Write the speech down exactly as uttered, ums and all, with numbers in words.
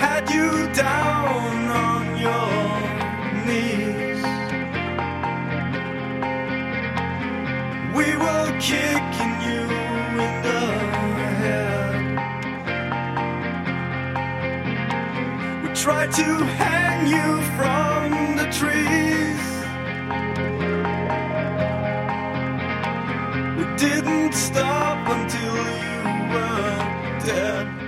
had you down on your knees. We were kicking you in the head. We tried to hang you from the trees. We didn't stop until you were dead.